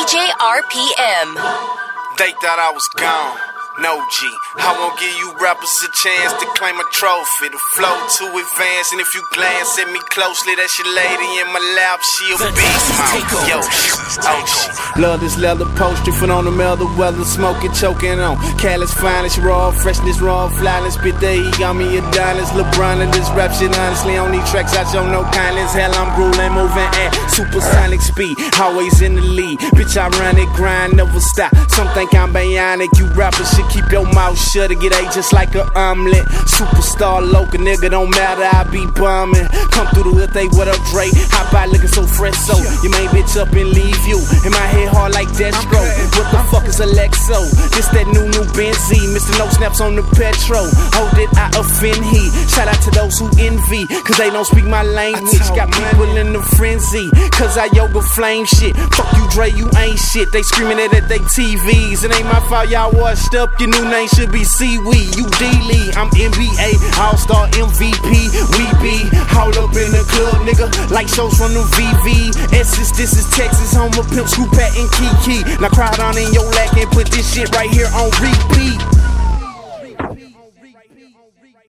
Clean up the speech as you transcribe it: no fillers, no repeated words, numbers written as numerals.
DJ RPM. They thought I was gone. No G, I won't give you rappers a chance to claim a trophy. The flow too advanced, and if you glance at me closely, that's your lady in my lap, she a beast mouth. Yo, OG. Love this leather poster, foot on the mellow weather, smoking, choking on Callous finest, raw freshness, raw flyless, spit the heat, got me a Adonis, LeBron and this rap shit, honestly, on these tracks I show no kindness. Hell, I'm grueling, moving at supersonic speed, always in the lead. Bitch, I run it, grind, never stop. Some think I'm bionic, you rappers should keep your mouth shut and get ate just like an omelet. Superstar local nigga, don't matter, I be bumming. Come through the hood, they what up, Dre? Hop out looking so fresh, so your main bitch up and leave you. In my head hard like Destro. What the fuck is Alexo? This that new Benzine, Mr. No Snaps on the petrol. Hold it, I offend he. Shout out to those who envy, cause they don't speak my language. Got people in the frenzy, cause I yoga flame shit. Fuck you, Dre, you ain't shit. They screaming it at they TVs. It ain't my fault, y'all washed up. Your new name should be Seaweed. You D-Lee, I'm NBA, All-Star MVP. We be all up in the club, nigga, like shows from the VVS's. This is Texas, home of Pimp, Scoop, Pat, and Kiki. Now crowd on in your lack and put this shit right here on repeat.